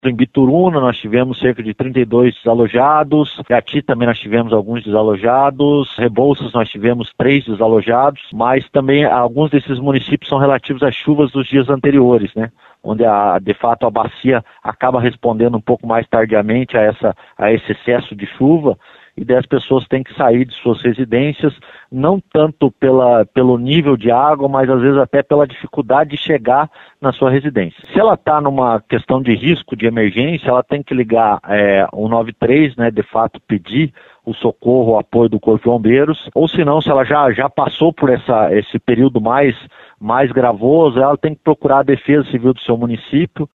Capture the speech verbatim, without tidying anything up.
Em Bituruna nós tivemos cerca de trinta e dois desalojados, Gati também nós tivemos alguns desalojados, Rebouças nós tivemos três desalojados, mas também alguns desses municípios são relativos às chuvas dos dias anteriores, né? Onde a, de fato a bacia acaba respondendo um pouco mais tardiamente a, essa, a esse excesso de chuva, e daí as pessoas têm que sair de suas residências, não tanto pela, pelo nível de água, mas às vezes até pela dificuldade de chegar na sua residência. Se ela está numa questão de risco, de emergência, ela tem que ligar é, o nove três, né, de fato pedir o socorro, o apoio do Corpo de Bombeiros, ou se não, se ela já, já passou por essa, esse período mais, mais gravoso, ela tem que procurar a Defesa Civil do seu município,